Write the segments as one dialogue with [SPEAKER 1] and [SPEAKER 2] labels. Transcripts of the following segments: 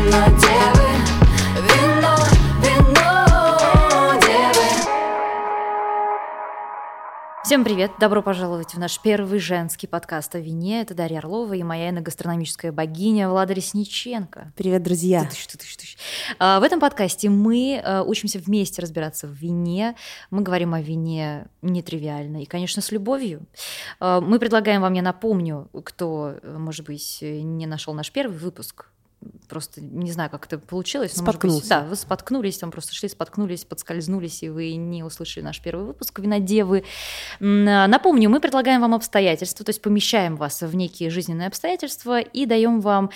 [SPEAKER 1] Вино девы, вино, вино девы.
[SPEAKER 2] Всем привет! Добро пожаловать в наш первый женский подкаст о вине. Это Дарья Орлова и моя эногастрономическая богиня Влада Ресниченко.
[SPEAKER 3] Привет, друзья!
[SPEAKER 2] В этом подкасте мы учимся вместе разбираться в вине. Мы говорим о вине нетривиально и, конечно, с любовью. Мы предлагаем вам, я напомню, кто, может быть, не нашел наш первый выпуск, просто не знаю, как это получилось.
[SPEAKER 3] Споткнулся.
[SPEAKER 2] Да, вы споткнулись, там просто шли, споткнулись, подскользнулись, и вы не услышали наш первый выпуск «Винодевы». Напомню, мы предлагаем вам обстоятельства, то есть помещаем вас в некие жизненные обстоятельства и даем вам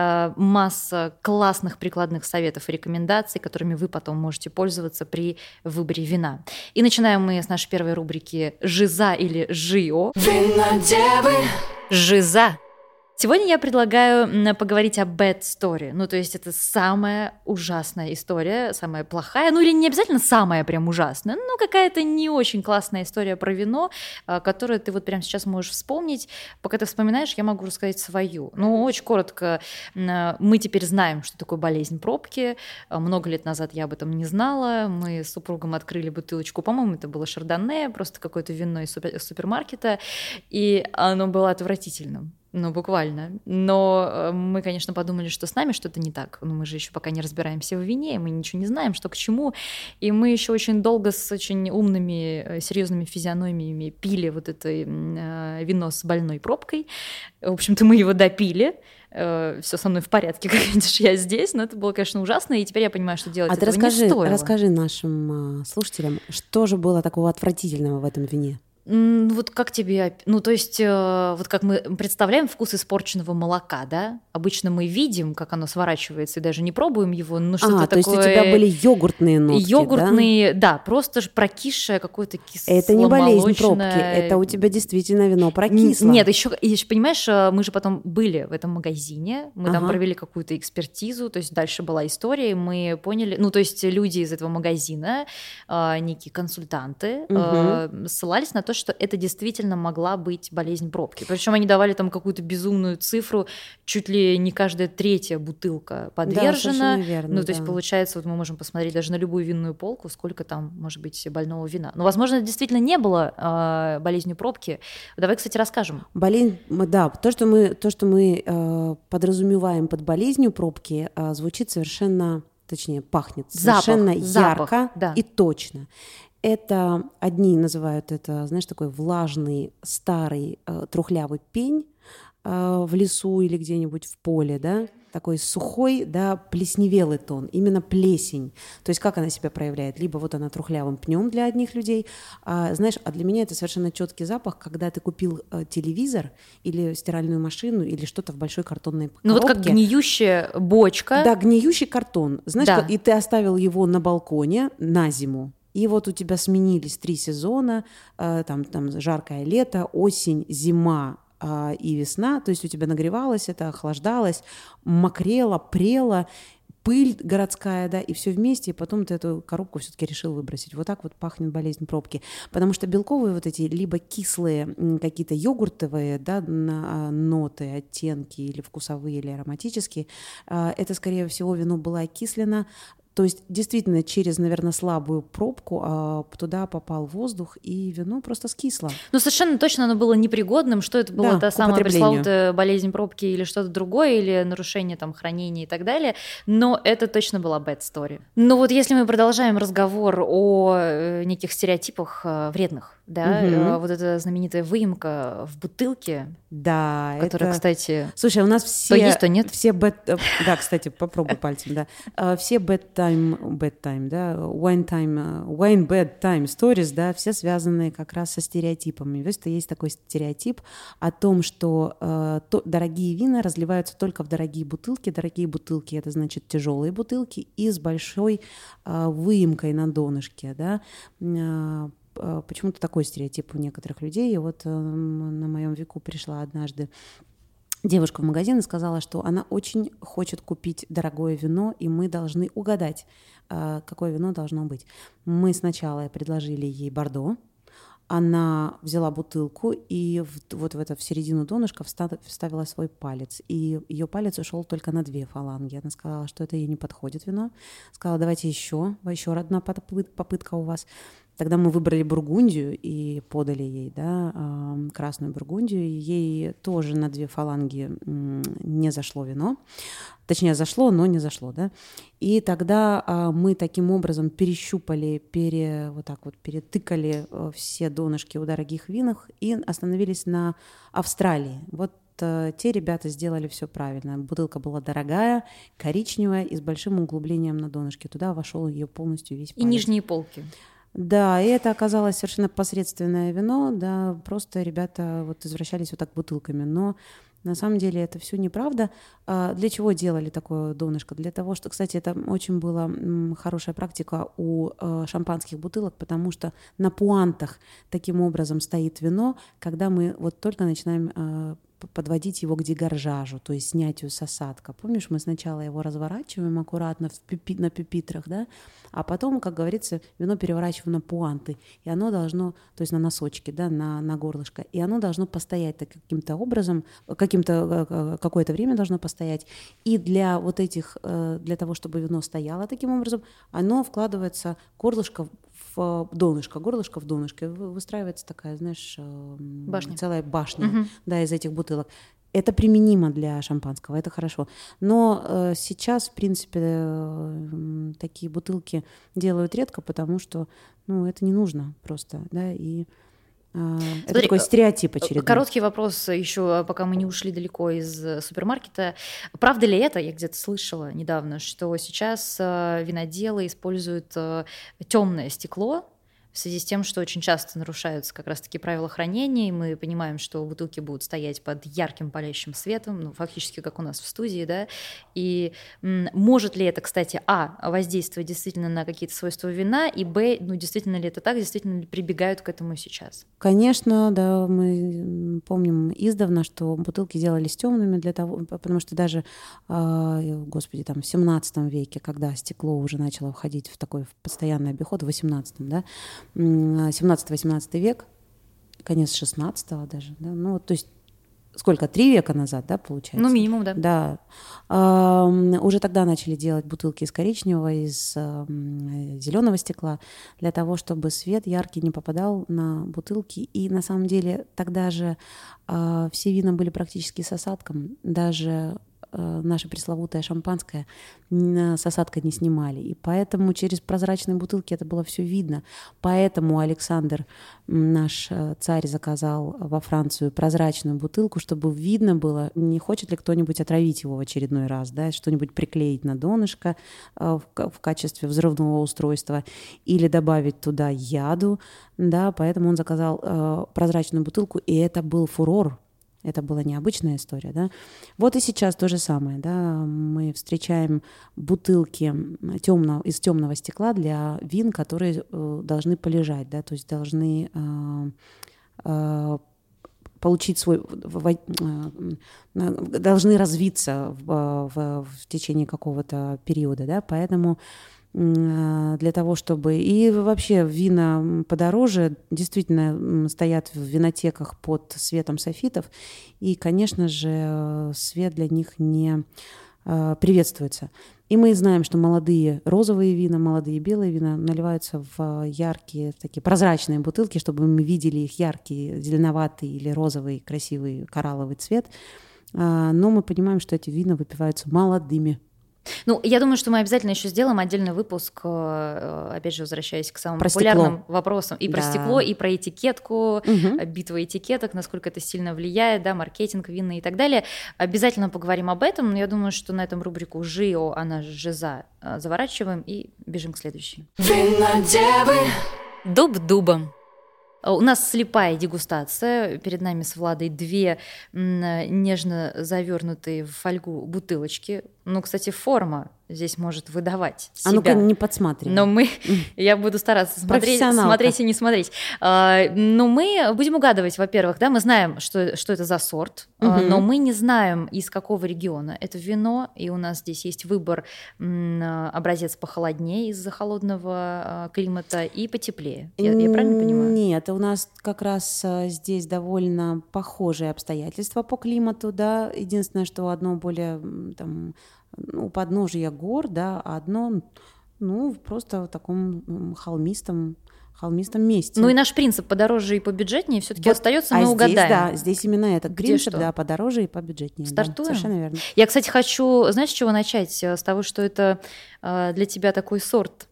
[SPEAKER 2] массу классных прикладных советов и рекомендаций, которыми вы потом можете пользоваться при выборе вина. И начинаем мы с нашей первой рубрики «Жиза» или «Жио».
[SPEAKER 1] Винодевы.
[SPEAKER 2] «Жиза». Сегодня я предлагаю поговорить о bad story. Ну, то есть это самая ужасная история, самая плохая, ну или не обязательно самая прям ужасная, но какая-то не очень классная история про вино, которую ты вот прямо сейчас можешь вспомнить. Пока ты вспоминаешь, я могу рассказать свою. Ну, очень коротко. Мы теперь знаем, что такое болезнь пробки. Много лет назад я об этом не знала. Мы с супругом открыли бутылочку, по-моему, это было шардоне, просто какое-то вино из супермаркета, и оно было отвратительным. Ну, буквально. Но мы, конечно, подумали, что с нами что-то не так. Но мы же еще пока не разбираемся в вине, мы ничего не знаем, что к чему. И мы еще очень долго с очень умными, серьезными физиономиями пили вот это вино с больной пробкой. В общем-то, мы его допили. Все со мной в порядке, как видишь, я здесь. Но это было, конечно, ужасно. И теперь я понимаю, что делать этого не стоило.
[SPEAKER 3] Расскажи нашим слушателям, что же было такого отвратительного в этом вине?
[SPEAKER 2] Вот как тебе... Ну, то есть, вот как мы представляем вкус испорченного молока, да? Обычно мы видим, как оно сворачивается, и даже не пробуем его, но что-то такое...
[SPEAKER 3] то есть у тебя были йогуртные нотки,
[SPEAKER 2] Йогуртные, да, просто прокисшее какое-то кисло-молочное...
[SPEAKER 3] Это не болезнь пробки, это у тебя действительно вино прокисло.
[SPEAKER 2] Нет, еще, понимаешь, мы же потом были в этом магазине, мы там провели какую-то экспертизу, то есть дальше была история, и мы поняли... Ну, то есть люди из этого магазина, некие консультанты, ссылались на то, что это действительно могла быть болезнь пробки. Причем они давали там какую-то безумную цифру, чуть ли не каждая третья бутылка подвержена.
[SPEAKER 3] Да, верно,
[SPEAKER 2] ну, то есть, получается, вот мы можем посмотреть даже на любую винную полку, сколько там может быть больного вина. Но, возможно, это действительно не было болезнью пробки. Давай, кстати, расскажем.
[SPEAKER 3] Да, то, что мы подразумеваем под болезнью пробки, звучит совершенно, точнее, пахнет совершенно ярко и точно. Это одни называют это, знаешь, такой влажный, старый, трухлявый пень в лесу или где-нибудь в поле, да, такой сухой, да, плесневелый тон, именно плесень. То есть как она себя проявляет? Либо вот она трухлявым пнем для одних людей, знаешь, а для меня это совершенно четкий запах, когда ты купил телевизор или стиральную машину или что-то в большой картонной коробке.
[SPEAKER 2] Ну вот как гниющая бочка.
[SPEAKER 3] Да, гниющий картон. Знаешь, да. И ты оставил его на балконе на зиму. И вот у тебя сменились 3 сезона, там жаркое лето, осень, зима и весна, то есть у тебя нагревалось это, охлаждалось, мокрело, прело, пыль городская, да, и все вместе, и потом ты эту коробку все-таки решил выбросить. Вот так вот пахнет болезнь пробки. Потому что белковые вот эти либо кислые какие-то йогуртовые, да, ноты, оттенки или вкусовые, или ароматические, это, скорее всего, вино было окислено. То есть действительно через, наверное, слабую пробку туда попал воздух, и вино просто скисло.
[SPEAKER 2] Ну, совершенно точно оно было непригодным, что это была та самая пресловутая болезнь пробки или что-то другое, или нарушение там хранения и так далее, но это точно была bad story. Ну вот если мы продолжаем разговор о неких стереотипах вредных, да, вот эта знаменитая выемка в бутылке,
[SPEAKER 3] да,
[SPEAKER 2] которая, кстати,
[SPEAKER 3] слушай, у нас все...
[SPEAKER 2] То есть, то нет.
[SPEAKER 3] Все да, кстати, попробуй пальцем, да. Все bad time, да, wine bad time stories, да, все связаны как раз со стереотипами. То есть есть такой стереотип о том, что дорогие вина разливаются только в дорогие бутылки. Дорогие бутылки — это значит тяжелые бутылки и с большой выемкой на донышке, да. Почему-то такой стереотип у некоторых людей. И вот на моем веку пришла однажды девушка в магазин и сказала, что она очень хочет купить дорогое вино, и мы должны угадать, какое вино должно быть. Мы сначала предложили ей бордо, она взяла бутылку и вот в середину донышка вставила свой палец. И ее палец ушел только на 2 фаланги. Она сказала, что это ей не подходит вино. Сказала, давайте еще одна попытка у вас. Тогда мы выбрали Бургундию и подали ей, да, красную Бургундию. И ей тоже на 2 фаланги не зашло вино. Точнее, зашло, но не зашло, да. И тогда мы таким образом перещупали, перетыкали все донышки у дорогих винах и остановились на Австралии. Вот те ребята сделали все правильно. Бутылка была дорогая, коричневая и с большим углублением на донышке. Туда вошел ее полностью весь палец.
[SPEAKER 2] И нижние полки.
[SPEAKER 3] Да, и это оказалось совершенно посредственное вино, да, просто ребята вот извращались вот так бутылками, но на самом деле это все неправда. Для чего делали такое донышко? Для того, что, кстати, это очень была хорошая практика у шампанских бутылок, потому что на пуантах таким образом стоит вино, когда мы вот только начинаем подводить его к дегоржажу, то есть снятию с осадка. Помнишь, мы сначала его разворачиваем аккуратно на пюпитрах, да, а потом, как говорится, вино переворачиваем на пуанты, и оно должно, то есть на носочки, да, на горлышко, и оно должно постоять каким-то образом, какое-то время должно постоять, и для вот этих, для того, чтобы вино стояло таким образом, оно вкладывается, горлышко в донышко, горлышко в донышко, выстраивается такая, знаешь, целая башня, да, из этих бутылок. Это применимо для шампанского, это хорошо. Но сейчас, в принципе, такие бутылки делают редко, потому что, ну, это не нужно просто, да, и это такой стереотип очередной.
[SPEAKER 2] Короткий вопрос еще, пока мы не ушли далеко из супермаркета. Правда ли это, я где-то слышала недавно, что сейчас виноделы используют темное стекло в связи с тем, что очень часто нарушаются как раз-таки правила хранения, и мы понимаем, что бутылки будут стоять под ярким палящим светом, ну, фактически как у нас в студии, да, и может ли это, кстати, воздействовать действительно на какие-то свойства вина, и ну, действительно ли это так, действительно ли прибегают к этому сейчас?
[SPEAKER 3] Конечно, да, мы помним издавна, что бутылки делались темными для того, потому что даже, господи, там в 17 веке, когда стекло уже начало входить в такой постоянный обиход, в 18-м, да, 17-18 век, конец 16-го даже, да, ну, то есть сколько, 3 века назад, да, получается?
[SPEAKER 2] Ну, минимум, да.
[SPEAKER 3] Да. Уже тогда начали делать бутылки из коричневого, из зеленого стекла, для того, чтобы свет яркий не попадал на бутылки. И на самом деле тогда же все вина были практически с осадком, даже наше пресловутое шампанское с осадка не снимали. И поэтому через прозрачные бутылки это было все видно. Поэтому Александр, наш царь, заказал во Францию прозрачную бутылку, чтобы видно было, не хочет ли кто-нибудь отравить его в очередной раз, да, что-нибудь приклеить на донышко в качестве взрывного устройства или добавить туда яду. Да, поэтому он заказал прозрачную бутылку, и это был фурор. Это была необычная история, да. Вот и сейчас то же самое, да. Мы встречаем бутылки из темного стекла для вин, которые должны полежать, да, то есть должны получить должны развиться в течение какого-то периода, да. Поэтому для того, чтобы... И вообще вина подороже действительно стоят в винотеках под светом софитов, и, конечно же, свет для них не приветствуется. И мы знаем, что молодые розовые вина, молодые белые вина наливаются в яркие, такие прозрачные бутылки, чтобы мы видели их яркий, зеленоватый или розовый, красивый коралловый цвет. Но мы понимаем, что эти вина выпиваются молодыми.
[SPEAKER 2] Ну, я думаю, что мы обязательно еще сделаем отдельный выпуск, опять же, возвращаясь к самым
[SPEAKER 3] про
[SPEAKER 2] популярным
[SPEAKER 3] стекло.
[SPEAKER 2] Вопросам. И про стекло, и про этикетку, битва этикеток, насколько это сильно влияет, да, маркетинг, винный и так далее. Обязательно поговорим об этом, но я думаю, что на этом рубрику «Жио», она же «Жиза», заворачиваем и бежим к следующей.
[SPEAKER 1] Винодевы.
[SPEAKER 2] Дуб дубом. У нас слепая дегустация. Перед нами с Владой 2 нежно завернутые в фольгу бутылочки. Ну, кстати, форма здесь может выдавать себя.
[SPEAKER 3] А ну-ка, не подсматривай.
[SPEAKER 2] Но я буду стараться смотреть и не смотреть. Но мы будем угадывать, во-первых, да, мы знаем, что это за сорт, но мы не знаем, из какого региона это вино, и у нас здесь есть выбор: образец похолоднее из-за холодного климата и потеплее. Я правильно понимаю?
[SPEAKER 3] Нет, у нас как раз здесь довольно похожие обстоятельства по климату, да. Единственное, что одно более там у подножия гор, да, а одно, просто в таком холмистом месте.
[SPEAKER 2] Ну и наш принцип подороже и побюджетнее все-таки остается, мы угадаем.
[SPEAKER 3] Здесь, да, здесь именно этот принцип,
[SPEAKER 2] что?
[SPEAKER 3] да, подороже и побюджетнее.
[SPEAKER 2] Стартуем?
[SPEAKER 3] Да, совершенно верно.
[SPEAKER 2] Я, кстати, хочу, знаешь, с чего начать? С того, что это для тебя такой сорт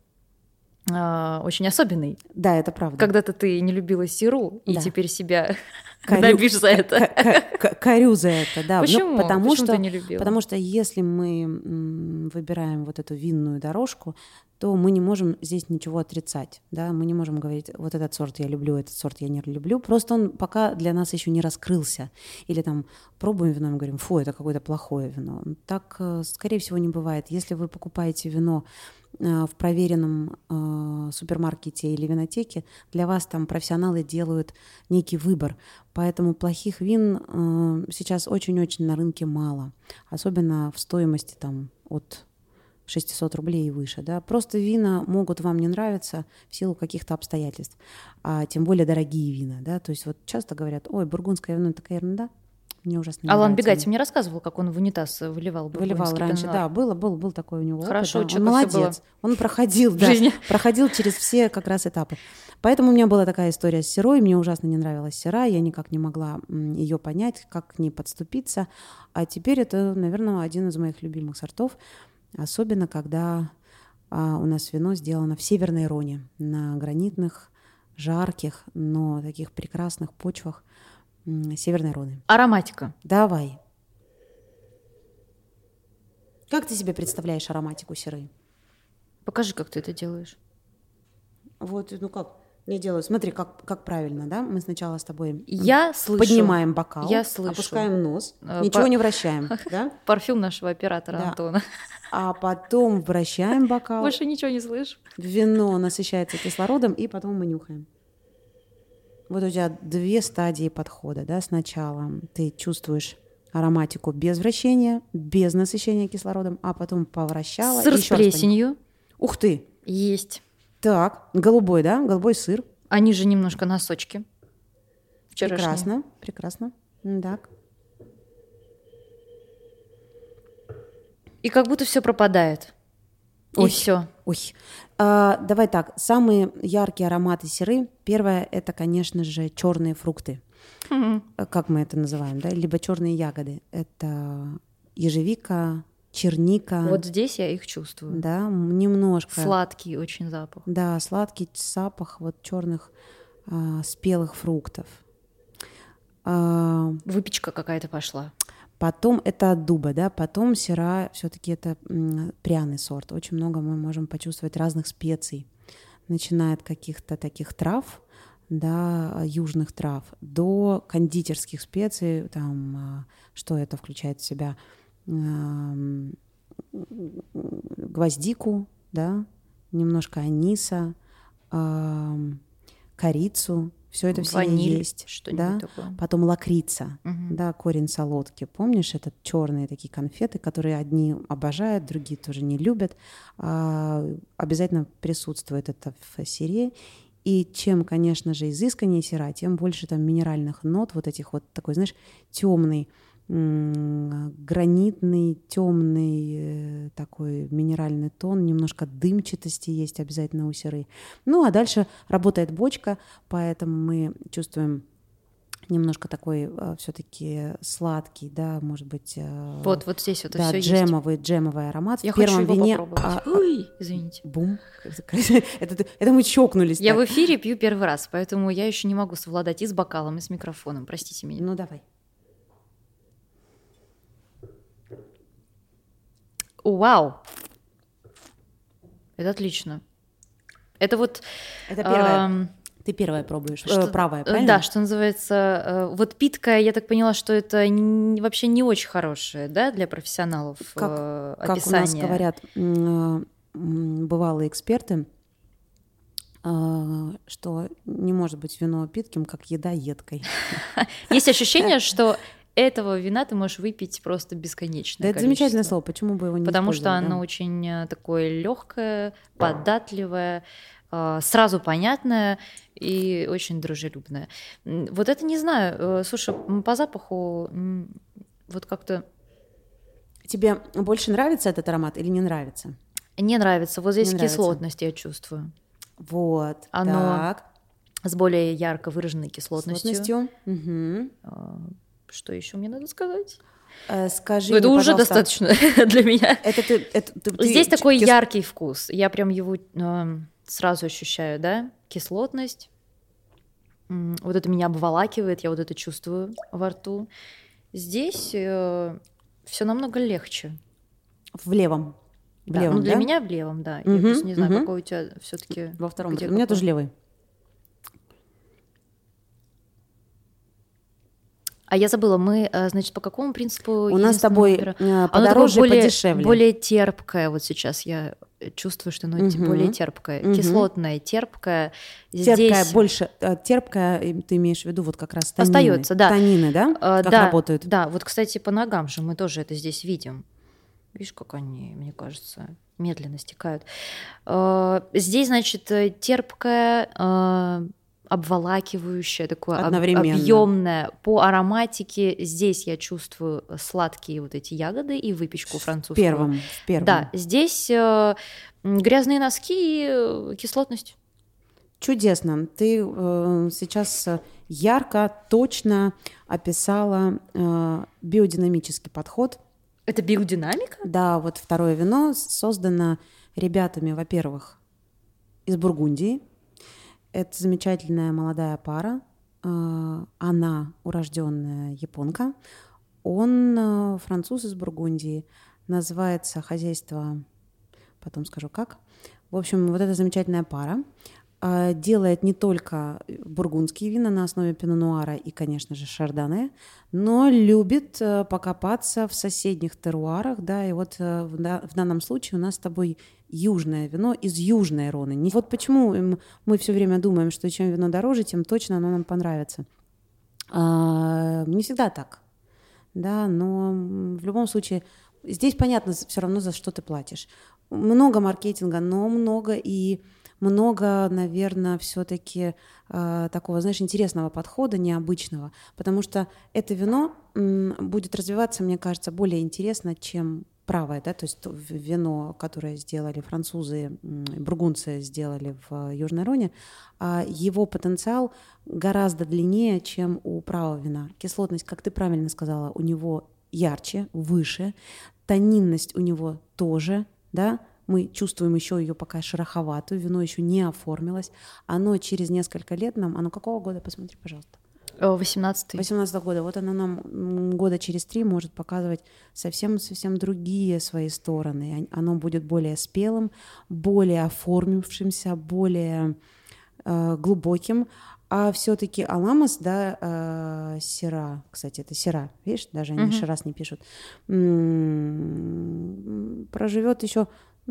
[SPEAKER 2] очень особенный.
[SPEAKER 3] Да, это правда.
[SPEAKER 2] Когда-то ты не любила сиру, и теперь себя
[SPEAKER 3] гнобишь
[SPEAKER 2] за это.
[SPEAKER 3] Корю за это, да.
[SPEAKER 2] Почему?
[SPEAKER 3] Потому
[SPEAKER 2] Почему
[SPEAKER 3] что,
[SPEAKER 2] ты не любила?
[SPEAKER 3] Потому что если мы выбираем вот эту винную дорожку, то мы не можем здесь ничего отрицать, да, мы не можем говорить, вот этот сорт я люблю, этот сорт я не люблю, просто он пока для нас еще не раскрылся. Или там пробуем вино и говорим: фу, это какое-то плохое вино. Так, скорее всего, не бывает. Если вы покупаете вино в проверенном супермаркете или винотеке, для вас там профессионалы делают некий выбор. Поэтому плохих вин сейчас очень-очень на рынке мало. Особенно в стоимости там от 600 рублей и выше. Да? Просто вина могут вам не нравиться в силу каких-то обстоятельств. А тем более дорогие вина. Да? То есть вот часто говорят: ой, бургундское вино такая ерунда. Мне ужасно не
[SPEAKER 2] Алан
[SPEAKER 3] нравится.
[SPEAKER 2] Бегати мне рассказывал, как он в унитаз выливал
[SPEAKER 3] раньше,
[SPEAKER 2] пенал.
[SPEAKER 3] да, был такой у него
[SPEAKER 2] Хорошо,
[SPEAKER 3] опыт, да. Он молодец, он проходил,
[SPEAKER 2] в жизни.
[SPEAKER 3] проходил через все как раз этапы. Поэтому у меня была такая история с сирой, мне ужасно не нравилась сира, я никак не могла ее понять, как к ней подступиться, а теперь это, наверное, один из моих любимых сортов, особенно когда у нас вино сделано в Северной Роне, на гранитных, жарких, но таких прекрасных почвах Северной Роны.
[SPEAKER 2] Ароматика.
[SPEAKER 3] Давай. Как ты себе представляешь ароматику сиры?
[SPEAKER 2] Покажи, как ты это делаешь.
[SPEAKER 3] Вот, как я делаю. Смотри, как правильно, да? Мы сначала с тобой
[SPEAKER 2] слышу,
[SPEAKER 3] поднимаем бокал,
[SPEAKER 2] я слышу.
[SPEAKER 3] Опускаем нос, ничего не вращаем, да?
[SPEAKER 2] Парфюм нашего оператора Антона.
[SPEAKER 3] А потом вращаем бокал.
[SPEAKER 2] Больше ничего не слышу.
[SPEAKER 3] Вино насыщается кислородом, и потом мы нюхаем. Вот у тебя 2 стадии подхода, да? Сначала ты чувствуешь ароматику без вращения, без насыщения кислородом, а потом повращала.
[SPEAKER 2] Сыр с плесенью.
[SPEAKER 3] Ух ты!
[SPEAKER 2] Есть.
[SPEAKER 3] Так, голубой, да? Голубой сыр.
[SPEAKER 2] Они же немножко носочки. Вчерашние.
[SPEAKER 3] Прекрасно. Так.
[SPEAKER 2] И как будто все пропадает. И все.
[SPEAKER 3] Ой. Давай так. Самые яркие ароматы сиры. Первое — это, конечно же, черные фрукты. Как мы это называем, да? Либо черные ягоды. Это ежевика, черника.
[SPEAKER 2] Вот здесь я их чувствую.
[SPEAKER 3] Да, немножко.
[SPEAKER 2] Сладкий очень запах.
[SPEAKER 3] Да, сладкий запах вот черных спелых фруктов.
[SPEAKER 2] Выпечка какая-то пошла.
[SPEAKER 3] Потом это от дуба, да, потом сира все-таки это пряный сорт. Очень много мы можем почувствовать разных специй, начиная от каких-то таких трав, да, южных трав, до кондитерских специй, там, что это включает в себя, гвоздику, да, немножко аниса, корицу. Все это в сире есть, да.
[SPEAKER 2] Такое.
[SPEAKER 3] Потом лакрица, да, корень солодки. Помнишь, это черные такие конфеты, которые одни обожают, другие тоже не любят. Обязательно присутствует это в сире. И чем, конечно же, изысканнее сира, тем больше там минеральных нот, вот этих вот такой, знаешь, темный, гранитный, темный такой минеральный тон, немножко дымчатости есть обязательно у сиры. Ну, а дальше работает бочка, поэтому мы чувствуем немножко такой все-таки сладкий, да, может быть,
[SPEAKER 2] вот здесь вот
[SPEAKER 3] да,
[SPEAKER 2] все
[SPEAKER 3] джемовый аромат.
[SPEAKER 2] Я
[SPEAKER 3] в первом
[SPEAKER 2] хочу его
[SPEAKER 3] вине.
[SPEAKER 2] попробовать. Ой, извините.
[SPEAKER 3] Бум. Это мы чокнулись.
[SPEAKER 2] Я
[SPEAKER 3] так.
[SPEAKER 2] в эфире пью первый раз, поэтому я еще не могу совладать и с бокалом, и с микрофоном. Простите меня.
[SPEAKER 3] Ну, давай.
[SPEAKER 2] Вау! Это отлично. Это вот...
[SPEAKER 3] Это первое. Ты первая пробуешь,
[SPEAKER 2] Что-
[SPEAKER 3] правая, правильно?
[SPEAKER 2] Да, что называется, вот питкая, я так поняла, что это вообще не очень хорошее, да, для профессионалов
[SPEAKER 3] Как у
[SPEAKER 2] описание.
[SPEAKER 3] нас говорят бывалые эксперты, что не может быть вино питким, как еда едкой.
[SPEAKER 2] Есть ощущение, что этого вина ты можешь выпить просто бесконечное
[SPEAKER 3] Да, это
[SPEAKER 2] количество.
[SPEAKER 3] замечательное слово. Почему бы его не
[SPEAKER 2] Потому что
[SPEAKER 3] использовать, да?
[SPEAKER 2] оно очень такое легкое, податливое, сразу понятное и очень дружелюбное. Вот это не знаю. Слушай, по запаху вот как-то
[SPEAKER 3] Тебе больше нравится этот аромат или не нравится?
[SPEAKER 2] не нравится. Вот здесь
[SPEAKER 3] Не нравится.
[SPEAKER 2] кислотность я чувствую.
[SPEAKER 3] Вот.
[SPEAKER 2] Оно
[SPEAKER 3] так.
[SPEAKER 2] с более ярко выраженной кислотностью.
[SPEAKER 3] Мгм.
[SPEAKER 2] Что еще мне надо сказать?
[SPEAKER 3] Скажи
[SPEAKER 2] Ну, это
[SPEAKER 3] мне,
[SPEAKER 2] уже
[SPEAKER 3] пожалуйста,
[SPEAKER 2] достаточно для меня.
[SPEAKER 3] ты
[SPEAKER 2] Здесь такой
[SPEAKER 3] кис-
[SPEAKER 2] яркий вкус. Я прям его сразу ощущаю, да? Кислотность. Вот это меня обволакивает, я вот это чувствую во рту. Здесь все намного легче.
[SPEAKER 3] в левом. В
[SPEAKER 2] Да,
[SPEAKER 3] левом,
[SPEAKER 2] ну, для
[SPEAKER 3] да?
[SPEAKER 2] меня в левом, да. Я
[SPEAKER 3] Мгм,
[SPEAKER 2] просто не знаю,
[SPEAKER 3] мгм.
[SPEAKER 2] какой у тебя все-таки.
[SPEAKER 3] Во втором. У меня тоже левый.
[SPEAKER 2] А я забыла, мы, значит, по какому принципу
[SPEAKER 3] У нас с
[SPEAKER 2] единственного
[SPEAKER 3] тобой
[SPEAKER 2] выбора? Оно
[SPEAKER 3] подороже,
[SPEAKER 2] такое
[SPEAKER 3] подешевле.
[SPEAKER 2] более терпкое. Вот сейчас я чувствую, что оно
[SPEAKER 3] Мгм.
[SPEAKER 2] более терпкое.
[SPEAKER 3] Мгм.
[SPEAKER 2] Кислотное, терпкое.
[SPEAKER 3] Терпкая
[SPEAKER 2] Здесь
[SPEAKER 3] больше, терпкая, ты имеешь в виду вот как раз танины.
[SPEAKER 2] остается, да.
[SPEAKER 3] Танины, да? Как
[SPEAKER 2] да,
[SPEAKER 3] работают?
[SPEAKER 2] Да, вот, кстати, по ногам же мы тоже это здесь видим. Видишь, как они, мне кажется, медленно стекают. Здесь, значит, терпкое, обволакивающее, такое
[SPEAKER 3] Одновременно.
[SPEAKER 2] объемное. По ароматике здесь я чувствую сладкие вот эти ягоды и выпечку французскую.
[SPEAKER 3] В первом.
[SPEAKER 2] Да, здесь грязные носки и кислотность.
[SPEAKER 3] Чудесно. Ты сейчас ярко, точно описала биодинамический подход.
[SPEAKER 2] Это биодинамика?
[SPEAKER 3] Да, вот второе вино создано ребятами, во-первых, из Бургундии. Это замечательная молодая пара. Она урожденная японка. Он француз из Бургундии. Называется хозяйство, потом скажу как. В общем, вот эта замечательная пара делает не только бургундские вина на основе пино-нуара и, конечно же, шардоне, но любит покопаться в соседних теруарах, да, и вот в данном случае у нас с тобой южное вино из Южной Роны. Вот почему мы все время думаем, что чем вино дороже, тем точно оно нам понравится. Не всегда так, да, но в любом случае здесь понятно все равно, за что ты платишь. Много маркетинга, но много, наверное, все-таки такого, знаешь, интересного подхода, необычного, потому что это вино будет развиваться, мне кажется, более интересно, чем правое, да, то есть вино, которое сделали французы, бургундцы сделали в Южной Роне, его потенциал гораздо длиннее, чем у правого вина. Кислотность, как ты правильно сказала, у него ярче, выше, тонинность у него тоже, да, мы чувствуем еще ее пока шероховатую, вино еще не оформилось. Оно через несколько лет нам... Оно какого года? Посмотри, пожалуйста.
[SPEAKER 2] 18-й.
[SPEAKER 3] 18-го года. Вот оно нам года через 3 может показывать совсем другие свои стороны. Оно будет более спелым, более оформившимся, более глубоким. А все-таки Аламос, да, Сира, кстати, это Сира, видишь, даже они Шираз не пишут, проживет еще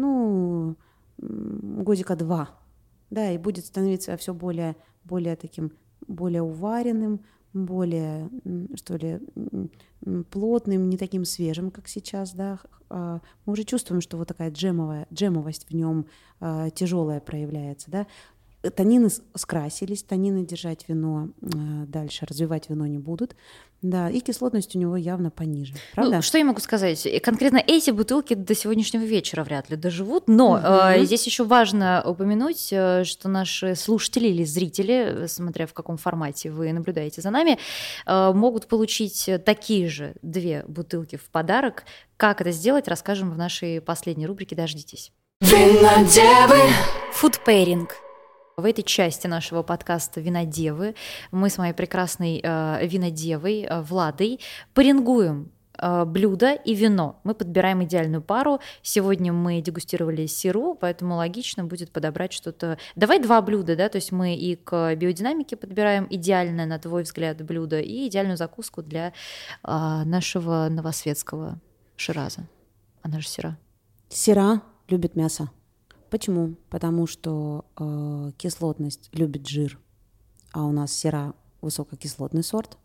[SPEAKER 3] годика 2, да, и будет становиться все более таким, более уваренным, более, что ли, плотным, не таким свежим, как сейчас, да. Мы уже чувствуем, что вот такая джемовость в нем тяжелая проявляется, да. Танины скрасились, танины держать вино дальше, развивать вино не будут. Да, и кислотность у него явно пониже. Правда?
[SPEAKER 2] Ну, что я могу сказать? Конкретно эти бутылки до сегодняшнего вечера вряд ли доживут, но здесь еще важно упомянуть, что наши слушатели или зрители, смотря в каком формате вы наблюдаете за нами, могут получить такие же 2 бутылки в подарок. Как это сделать, расскажем в нашей последней рубрике «Дождитесь».
[SPEAKER 1] Винодевы.
[SPEAKER 2] Food pairing. В этой части нашего подкаста «Винодевы» мы с моей прекрасной винодевой Владой парингуем блюдо и вино. Мы подбираем идеальную пару. Сегодня мы дегустировали сиру, поэтому логично будет подобрать что-то. Давай 2 блюда, да, то есть мы и к биодинамике подбираем идеальное, на твой взгляд, блюдо и идеальную закуску для нашего новосветского Шираза. Она же сира.
[SPEAKER 3] Сира любит мясо. Почему? Потому что кислотность любит жир, а у нас сира высококислотный сорт.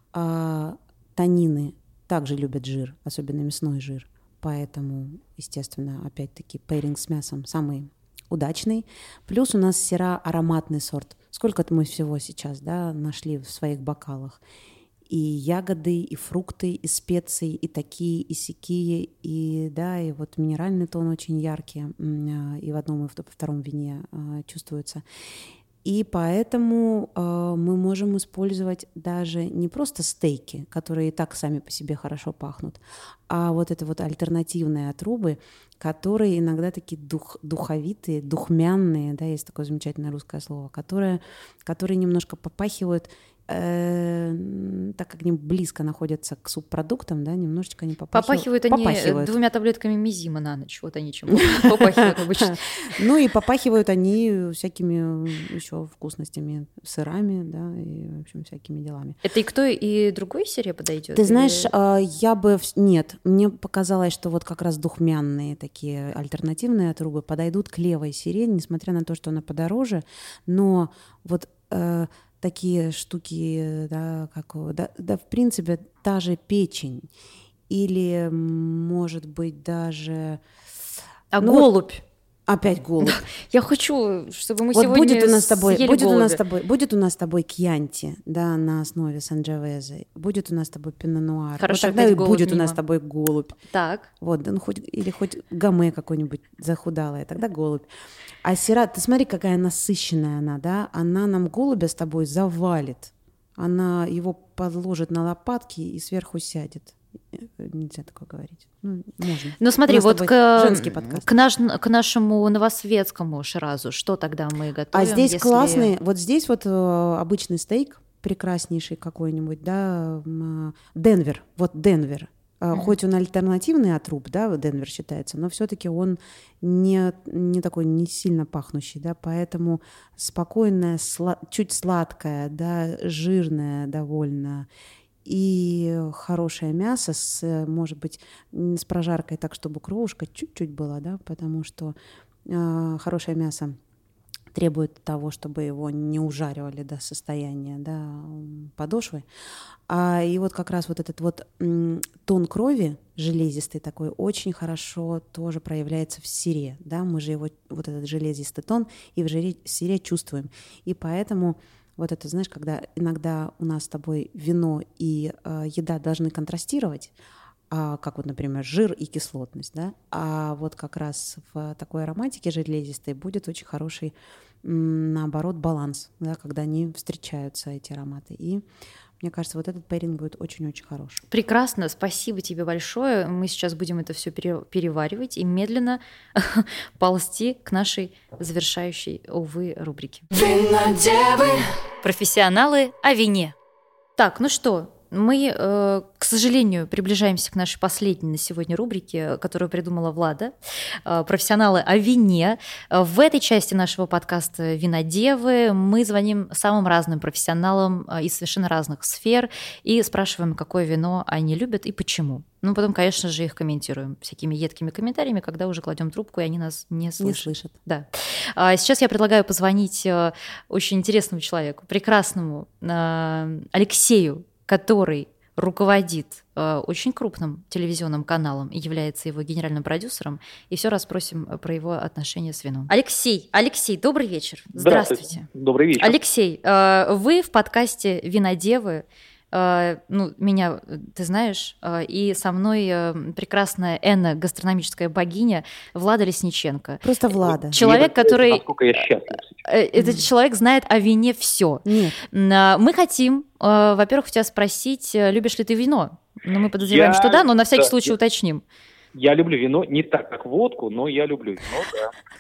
[SPEAKER 3] Танины также любят жир, особенно мясной жир. Поэтому, естественно, опять-таки, пейринг с мясом самый удачный. Плюс у нас сира ароматный сорт. Сколько-то мы всего сейчас, да, нашли в своих бокалах. И ягоды, и фрукты, и специи, и такие, и сякие, и, да, и вот минеральный тон очень яркий, и в одном, и во втором вине чувствуется. И поэтому мы можем использовать даже не просто стейки, которые и так сами по себе хорошо пахнут, а вот это вот альтернативные отрубы, которые иногда такие духовитые, духмянные, да, есть такое замечательное русское слово, которые немножко попахивают, так как они близко находятся к субпродуктам, да, немножечко они попахивают.
[SPEAKER 2] Попахивают они 2 таблетками мизима на ночь, вот они чем попахивают обычно.
[SPEAKER 3] Ну и попахивают они всякими еще вкусностями, сырами, да, и, в общем, всякими делами.
[SPEAKER 2] Это и к той, и другой сире подойдет?
[SPEAKER 3] Ты знаешь, я бы... Нет, мне показалось, что вот как раз духмяные такие альтернативные отрубы подойдут к левой сире, несмотря на то, что она подороже, но вот... такие штуки, да, в принципе, та же печень или, может быть, даже...
[SPEAKER 2] голубь?
[SPEAKER 3] Опять голубь.
[SPEAKER 2] Я хочу, чтобы мы
[SPEAKER 3] вот
[SPEAKER 2] сегодня
[SPEAKER 3] будет у нас с тобой кьянти, да, на основе санджавезе, будет у нас с тобой пино-нуар.
[SPEAKER 2] Хорошо,
[SPEAKER 3] вот тогда и будет у нас с тобой голубь.
[SPEAKER 2] Так.
[SPEAKER 3] Вот, ну, хоть гаме какой-нибудь захудалое, тогда голубь. А сира, ты смотри, какая насыщенная она, да, она нам голубя с тобой завалит. Она его подложит на лопатки и сверху сядет. Нельзя такое говорить. Ну, можно.
[SPEAKER 2] Ну смотри, вот
[SPEAKER 3] к
[SPEAKER 2] нашему новосветскому Ширазу, что тогда мы готовим?
[SPEAKER 3] А здесь классный, вот здесь вот обычный стейк, прекраснейший какой-нибудь, да, Денвер, вот Денвер. Хоть он альтернативный отруб, да, Денвер считается, но все-таки он не такой, не сильно пахнущий, да, поэтому спокойная, чуть сладкая, да, жирная довольно, и хорошее мясо, может быть, с прожаркой так, чтобы кровушка чуть-чуть была, да, потому что хорошее мясо требует того, чтобы его не ужаривали до состояния, да, подошвы. И вот как раз вот этот вот тон крови железистый такой очень хорошо тоже проявляется в сире, да, мы же его, вот этот железистый тон и в сире чувствуем. И поэтому вот это, знаешь, когда иногда у нас с тобой вино и еда должны контрастировать, как вот, например, жир и кислотность, да, а вот как раз в такой ароматике железистой будет очень хороший, наоборот, баланс, да, когда они встречаются, эти ароматы. И мне кажется, вот этот пейринг будет очень-очень хорош.
[SPEAKER 2] Прекрасно, спасибо тебе большое. Мы сейчас будем это все переваривать и медленно ползти к нашей завершающей, увы, рубрике.
[SPEAKER 1] Винодевы.
[SPEAKER 2] Профессионалы о вине. Так, ну что, мы, к сожалению, приближаемся к нашей последней на сегодня рубрике, которую придумала Влада. Профессионалы о вине. В этой части нашего подкаста «Винодевы» мы звоним самым разным профессионалам из совершенно разных сфер и спрашиваем, какое вино они любят и почему. Ну, потом, конечно же, их комментируем всякими едкими комментариями, когда уже кладем трубку, и они нас не слышат. Да. Сейчас я предлагаю позвонить очень интересному человеку, прекрасному Алексею, который руководит очень крупным телевизионным каналом и является его генеральным продюсером, и все расспросим про его отношения с вином. Алексей, добрый вечер. Здравствуйте.
[SPEAKER 4] Добрый вечер.
[SPEAKER 2] Алексей, вы в подкасте «Винодевы», ну, меня ты знаешь, и со мной прекрасная гастрономическая богиня Влада Лесниченко.
[SPEAKER 3] Просто Влада.
[SPEAKER 2] Человек, который...
[SPEAKER 4] Насколько я счастлив.
[SPEAKER 2] Этот человек знает о вине все.
[SPEAKER 3] Нет.
[SPEAKER 2] Мы хотим, во-первых, тебя спросить, любишь ли ты вино? Ну, мы подозреваем, что да, но на всякий случай уточним.
[SPEAKER 4] Я люблю вино не так, как водку, но я люблю вино,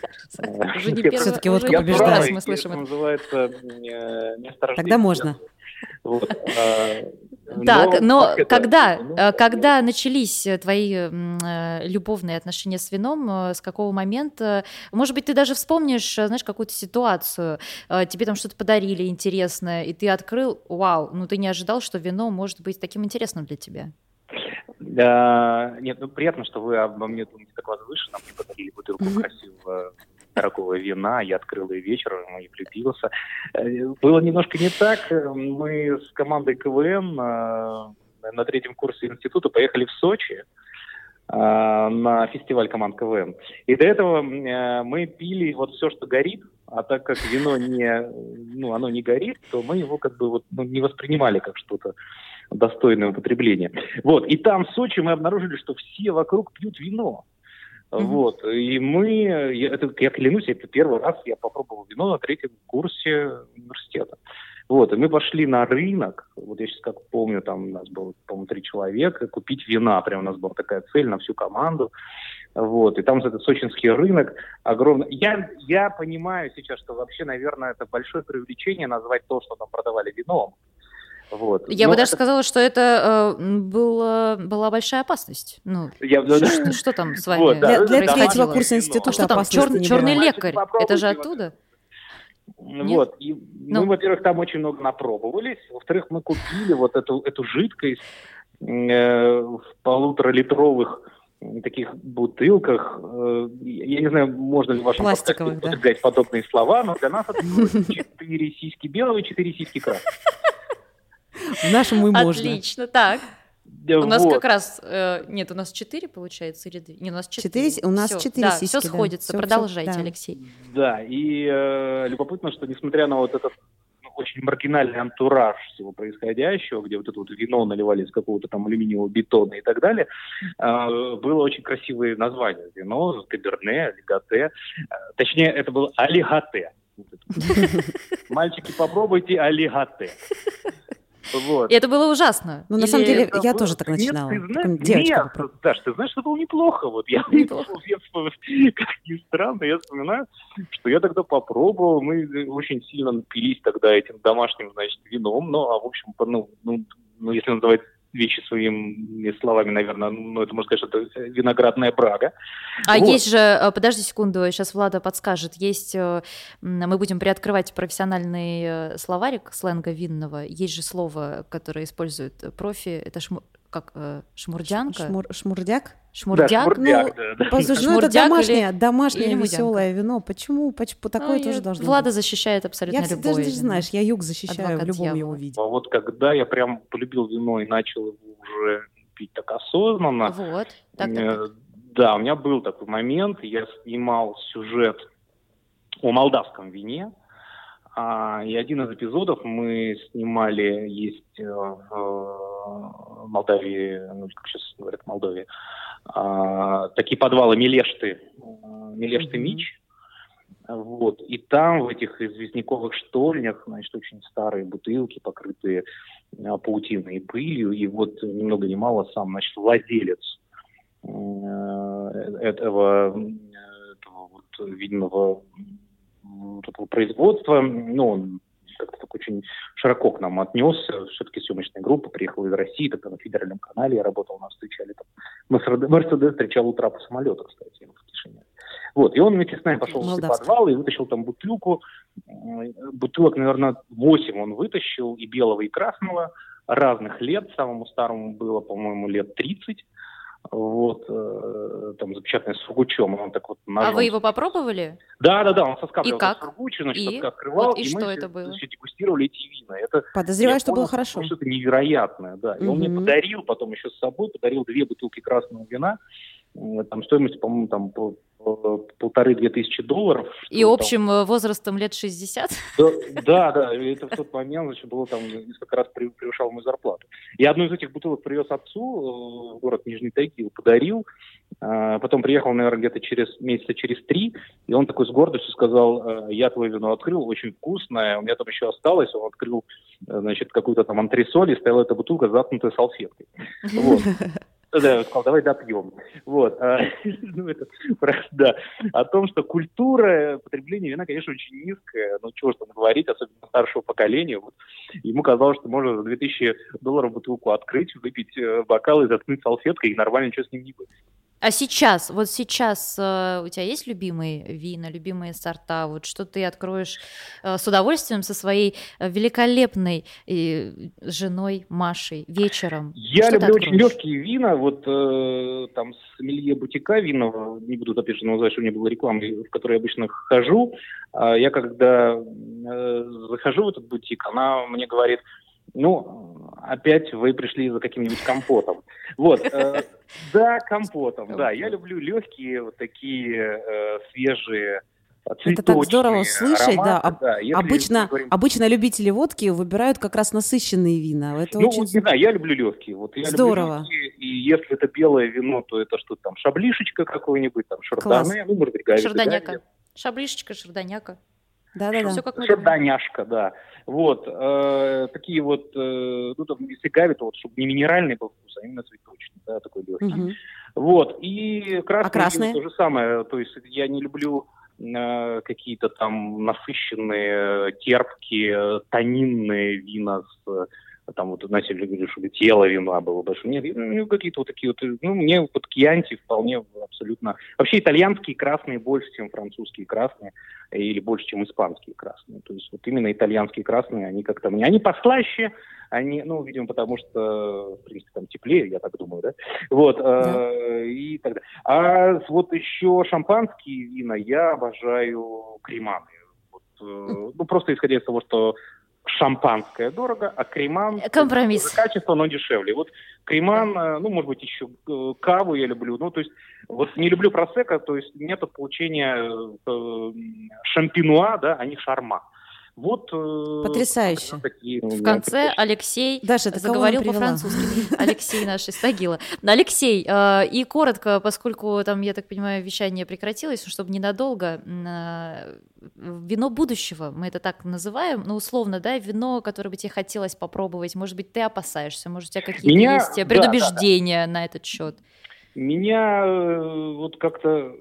[SPEAKER 4] да.
[SPEAKER 3] Все-таки водка побеждает.
[SPEAKER 2] Мы слышим это.
[SPEAKER 4] Называется неосторожный.
[SPEAKER 3] Тогда можно.
[SPEAKER 4] Вот.
[SPEAKER 2] Так, но
[SPEAKER 4] как это?
[SPEAKER 2] когда начались твои любовные отношения с вином, с какого момента, может быть, ты даже вспомнишь, знаешь, какую-то ситуацию, тебе там что-то подарили интересное, и ты открыл, вау, ну ты не ожидал, что вино может быть таким интересным для тебя?
[SPEAKER 4] Нет, ну приятно, что вы обо мне думаете так возвышенно. Мне подарили бутылку красивого дорогого вина, я открыл ее вечером и влюбился. Было немножко не так. Мы с командой КВН на 3-м курсе института поехали в Сочи на фестиваль команд КВН. И до этого мы пили вот все, что горит, а так как вино оно не горит, то мы его как бы не воспринимали как что-то достойное употребления. Вот. И там в Сочи мы обнаружили, что все вокруг пьют вино. Вот. И я клянусь, это первый раз я попробовал вино на 3-м курсе университета. Вот. И мы пошли на рынок, вот я сейчас как помню, там у нас было, по-моему, 3 человека, купить вина, прям у нас была такая цель на всю команду. Вот. И там этот сочинский рынок огромный. Я понимаю сейчас, что вообще, наверное, это большое преувеличение назвать то, что там продавали вином. Вот.
[SPEAKER 2] Я бы даже сказала, что это была большая опасность. Ну, что там с вами
[SPEAKER 3] вот, да, для
[SPEAKER 2] происходило?
[SPEAKER 3] 3-го курса института
[SPEAKER 2] что там, черный лекарь? Это же оттуда?
[SPEAKER 4] Вот. И мы, во-первых, там очень много напробовались. Во-вторых, мы купили вот эту жидкость в 1,5-литровых таких бутылках. Я не знаю, можно ли в вашем подкасте употреблять подобные слова, но для нас это 4 сиськи белого и 4 сиськи красного.
[SPEAKER 3] В нашем и можно.
[SPEAKER 2] Отлично, так. У нас как раз... Нет, у нас 4, получается, или 2? Нет, у нас 4.
[SPEAKER 3] У нас 4 сиськи,
[SPEAKER 2] все сходится. Продолжайте,
[SPEAKER 3] да.
[SPEAKER 2] Алексей.
[SPEAKER 4] Да, и любопытно, что несмотря на вот этот очень маргинальный антураж всего происходящего, где вот это вот вино наливали из какого-то там алюминиевого бетона и так далее, было очень красивое название. Вино, каберне, алигате. Точнее, это было алигате. Мальчики, попробуйте алигате. Вот.
[SPEAKER 2] И это было ужасно.
[SPEAKER 3] Ну, на самом деле, я тоже так начинала.
[SPEAKER 4] Нет, Даш, ты знаешь, это было неплохо. Вот я как ни странно, я вспоминаю, что я тогда попробовал. Мы очень сильно напились тогда этим домашним, значит, вином. Ну, а в общем, если называть вещи своими словами, наверное, это можно сказать, что это виноградная брага.
[SPEAKER 2] А вот. Есть же, подожди секунду, сейчас Влада подскажет, есть, мы будем приоткрывать профессиональный словарик сленга винного, есть же слово, которое используют профи, это шмурдянка?
[SPEAKER 3] Шмурдяк?
[SPEAKER 2] Шмурдяк?
[SPEAKER 4] Да, шмурдяк, да.
[SPEAKER 3] Послушай, это домашнее веселое вино. Почему такое тоже должно быть?
[SPEAKER 2] Влада защищает абсолютно любое.
[SPEAKER 3] Ты же знаешь, я юг защищаю в любом его виде.
[SPEAKER 4] А вот когда я прям полюбил вино и начал его уже пить так осознанно,
[SPEAKER 2] вот.
[SPEAKER 4] Да, у меня был такой момент, я снимал сюжет о молдавском вине, и один из эпизодов мы снимали, есть в Молдавии, как сейчас говорят в Молдове, такие подвалы Мелешты Мич. Вот. И там, в этих известняковых штольнях, значит, очень старые бутылки, покрытые паутиной и пылью. И вот ни много ни мало сам, значит, владелец этого вот винного такого производства, он как-то так очень широко к нам отнесся. Все-таки съемочная группа приехала из России, тогда на федеральном канале я работал, нас встречали там. Мерседес встречал у трапа самолета, кстати, в Кишиневе. Вот, и он вместе с нами пошел в подвал и вытащил там бутылку. Бутылок, наверное, 8 он вытащил, и белого, и красного, разных лет. Самому старому было, по-моему, лет 30. Вот, там запечатанный сургучом, он так вот ножом.
[SPEAKER 2] А вы его попробовали?
[SPEAKER 4] Да, он соскабливал сургуч,
[SPEAKER 2] значит,
[SPEAKER 4] открывал,
[SPEAKER 2] и что это было?
[SPEAKER 4] Мы дегустировали эти вина.
[SPEAKER 3] Подозреваю, что было хорошо.
[SPEAKER 4] Что-то невероятное, да. И он мне подарил, потом еще с собой, 2 бутылки красного вина, там стоимость, по-моему, там $1500-2000.
[SPEAKER 2] И общим возрастом лет 60?
[SPEAKER 4] Да, это в тот момент, значит, было там несколько раз превышало мою зарплату. Я одну из этих бутылок привез отцу в город Нижний Тагил, подарил, потом приехал, наверное, где-то месяца через 3, и он такой с гордостью сказал: я твое вино открыл, очень вкусное, у меня там еще осталось, он открыл, значит, какую-то там антресоль, и стояла эта бутылка заткнутая салфеткой. Вот. Да, я сказал, давай допьем. Вот. Да. О том, что культура потребления вина, конечно, очень низкая. Ну, чего ж там говорить, особенно старшего поколения. Вот. Ему казалось, что можно за $2000 бутылку открыть, выпить бокал и заткнуть салфеткой, и нормально ничего с ним не будет.
[SPEAKER 2] А сейчас, вот сейчас у тебя есть любимые вина, любимые сорта? Вот что ты откроешь с удовольствием со своей великолепной женой Машей вечером?
[SPEAKER 4] Я люблю очень легкие вина, вот там сомелье бутика винного, не буду опять же называть, что у меня была реклама, в которой я обычно хожу. Я когда захожу в этот бутик, она мне говорит, ну, опять вы пришли за каким-нибудь компотом. Вот, да, компотом, да. Я люблю легкие, вот такие свежие, цветочные. Это
[SPEAKER 3] так здорово слышать,
[SPEAKER 4] ароматы,
[SPEAKER 3] да. Обычно любители водки выбирают как раз насыщенные вина. Это очень...
[SPEAKER 4] не знаю, я люблю легкие. Вот я
[SPEAKER 3] здорово.
[SPEAKER 4] Люблю легкие, и если это белое вино, то это что-то там, шаблишечка какой-нибудь, там, шардоне, ну, может быть,
[SPEAKER 2] шардоняка. Шаблишечка, шардоняка.
[SPEAKER 3] Да-да-да.
[SPEAKER 4] Шардоняшка, да. Вот, такие вот, ну, там, если гавит, вот, чтобы не минеральный был вкус, а именно цветочный, да, такой легкий.
[SPEAKER 3] Угу.
[SPEAKER 4] Вот, и красные? То
[SPEAKER 3] Красные?
[SPEAKER 4] же самое, то есть я не люблю какие-то там насыщенные, терпкие, тонинные вина с... Там вот, знаете, люди, чтобы тело вина было больше. Нет, какие-то вот такие вот... Ну, мне вот Кьянти вполне абсолютно... Вообще итальянские красные больше, чем французские красные, или больше, чем испанские красные. То есть вот именно итальянские красные, они как-то... Они послаще, они, ну, видимо, потому что, в принципе, там теплее, я так думаю, да? Вот, и так далее. А вот еще шампанские вина я обожаю креманы. Вот, ну, просто исходя из того, что шампанское дорого, а креман...
[SPEAKER 2] Компромисс.
[SPEAKER 4] Качество, но дешевле. Вот креман, ну, может быть, еще каву я люблю. Ну, то есть, вот не люблю просекко, то есть метод получения шампинуа, да, а не шарма. Вот...
[SPEAKER 3] Потрясающе.
[SPEAKER 4] Такие,
[SPEAKER 2] в конце Алексей
[SPEAKER 3] Даша,
[SPEAKER 2] заговорил по-французски. Алексей наш из Тагила. Алексей, и коротко, поскольку там, я так понимаю, вещание прекратилось, чтобы ненадолго, вино будущего, мы это так называем, ну, условно, да, вино, которое бы тебе хотелось попробовать, может быть, ты опасаешься, может, у тебя какие-то есть предубеждения на этот счет?
[SPEAKER 4] Меня вот как-то...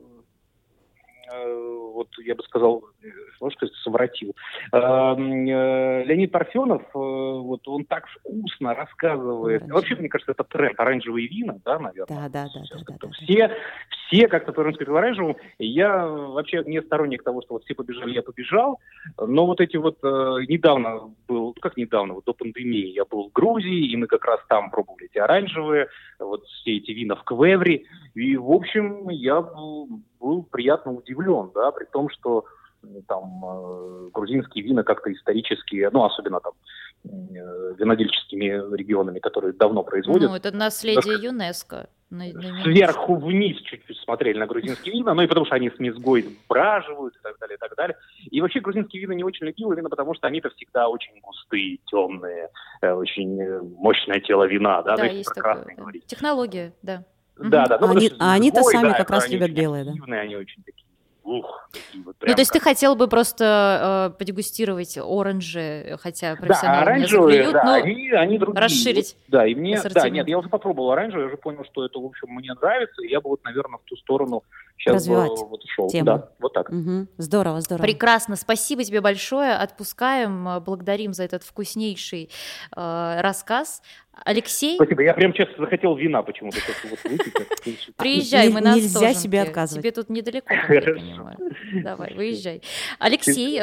[SPEAKER 4] вот я бы сказал, немножко совратил. Леонид Парфенов, вот он так вкусно рассказывает. Вообще, мне кажется, это тренд. Оранжевые вина, да, наверное.
[SPEAKER 3] Да.
[SPEAKER 4] Все как-то по оранжевому. Я вообще не сторонник того, что вот все побежали, я побежал. Но вот эти вот недавно был, как недавно, вот до пандемии я был в Грузии, и мы как раз там пробовали эти оранжевые, вот все эти вина в Квеври. И, в общем, я был приятно удивлен, да, при том, что там грузинские вина как-то исторически, ну, особенно там винодельческими регионами, которые давно производят.
[SPEAKER 2] Ну, это наследие ЮНЕСКО.
[SPEAKER 4] Сверху вниз чуть-чуть смотрели на грузинские вина, ну и потому что они с мезгой браживают и так далее, и так далее. И вообще грузинские вина не очень любил, именно потому что они-то всегда очень густые, темные, очень мощное тело вина, да,
[SPEAKER 2] да, есть такое, да. Технология, да.
[SPEAKER 4] Да.
[SPEAKER 3] Ну, они-то сами как раз любят белые, да.
[SPEAKER 4] Они очень такие. Вот
[SPEAKER 2] ну, то есть ты хотел бы просто подегустировать оранжи, хотя профессионалы
[SPEAKER 4] оранжевые,
[SPEAKER 2] не заклюют,
[SPEAKER 4] но
[SPEAKER 2] они другие. Расширить
[SPEAKER 4] да, и мне, нет, я уже попробовал оранжевый, я уже понял, что это, в общем, мне нравится, и я бы вот, наверное, в ту сторону сейчас
[SPEAKER 3] развивать
[SPEAKER 4] вот шел.
[SPEAKER 3] тему.
[SPEAKER 4] Да, вот так.
[SPEAKER 3] Угу. Здорово.
[SPEAKER 2] Прекрасно, спасибо тебе большое, отпускаем, благодарим за этот вкуснейший рассказ. Алексей?
[SPEAKER 4] Спасибо, я прям сейчас захотел вина почему-то.
[SPEAKER 2] Приезжай, мы на
[SPEAKER 3] Нельзя себе отказывать.
[SPEAKER 2] Тебе тут недалеко, я понимаю. Давай, выезжай. Алексей,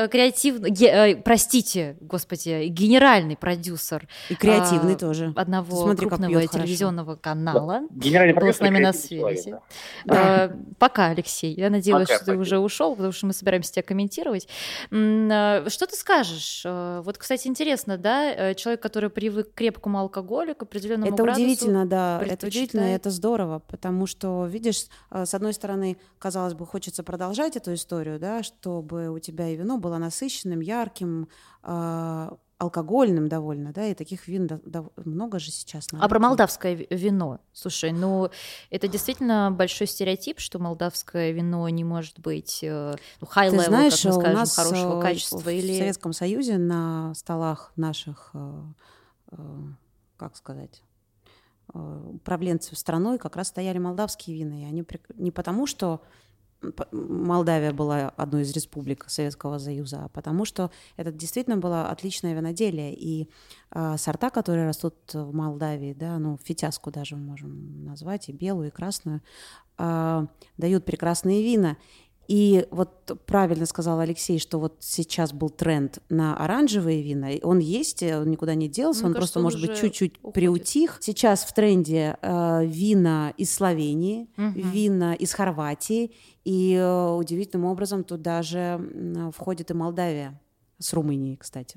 [SPEAKER 2] генеральный продюсер.
[SPEAKER 3] И креативный тоже.
[SPEAKER 2] Одного крупного телевизионного канала.
[SPEAKER 4] Генеральный
[SPEAKER 2] был с нами на
[SPEAKER 4] связи.
[SPEAKER 2] Пока, Алексей. Я надеялась, что ты уже ушел, потому что мы собираемся тебя комментировать. Что ты скажешь? Вот, кстати, интересно, да, человек, который привык к крепкому алкоголю, к определенному
[SPEAKER 3] это
[SPEAKER 2] градусу.
[SPEAKER 3] Удивительно, да, это удивительно, и это здорово, потому что, видишь, с одной стороны, казалось бы, хочется продолжать эту историю, да, чтобы у тебя и вино было насыщенным, ярким, алкогольным довольно, да, и таких вин много же сейчас.
[SPEAKER 2] А про молдавское вино, слушай, ну это действительно большой стереотип, что молдавское вино не может быть high-level, как мы скажем,
[SPEAKER 3] у нас
[SPEAKER 2] хорошего качества.
[SPEAKER 3] В Советском Союзе на столах наших, как сказать, управленцев страной как раз стояли молдавские вина. И они не потому, что Молдавия была одной из республик Советского Союза, а потому что это действительно было отличное виноделие. И сорта, которые растут в Молдавии, да, ну, фитяску даже можем назвать, и белую, и красную, дают прекрасные вина. И вот правильно сказал Алексей, что вот сейчас был тренд на оранжевые вина. Он есть, он никуда не делся, он просто, может быть, чуть-чуть приутих. Сейчас в тренде вина из Словении, вина из Хорватии. И удивительным образом туда же входит и Молдавия с Румынией, кстати.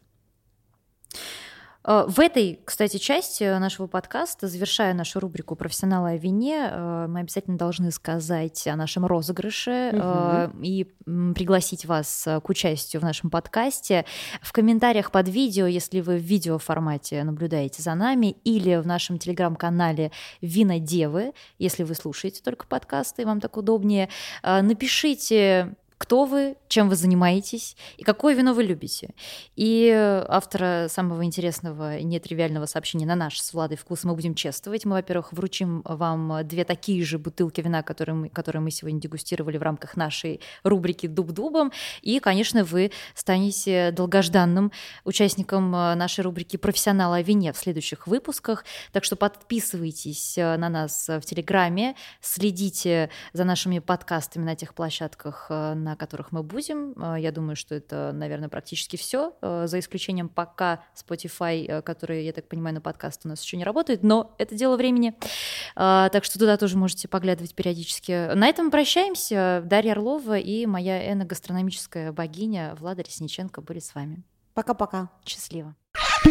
[SPEAKER 2] В этой, кстати, части нашего подкаста, завершая нашу рубрику «Профессионалы о вине», мы обязательно должны сказать о нашем розыгрыше и пригласить вас к участию в нашем подкасте. В комментариях под видео, если вы в видеоформате наблюдаете за нами, или в нашем телеграм-канале «Винодевы», если вы слушаете только подкасты и вам так удобнее, напишите, кто вы, чем вы занимаетесь и какое вино вы любите. И автора самого интересного и нетривиального сообщения на наш с Владой вкус мы будем чествовать. Мы, во-первых, вручим вам 2 такие же бутылки вина, которые мы сегодня дегустировали в рамках нашей рубрики «Дуб-дубом». И, конечно, вы станете долгожданным участником нашей рубрики «Профессионалы о вине» в следующих выпусках. Так что подписывайтесь на нас в Телеграме, следите за нашими подкастами на тех площадках, на которых мы будем. Я думаю, что это, наверное, практически все, за исключением пока Spotify, который, я так понимаю, на подкаст у нас еще не работает, но это дело времени. Так что туда тоже можете поглядывать периодически. На этом прощаемся. Дарья Орлова и моя эногастрономическая богиня Влада Ресниченко были с вами.
[SPEAKER 3] Пока-пока.
[SPEAKER 2] Счастливо.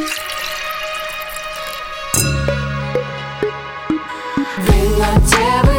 [SPEAKER 1] Винодевы.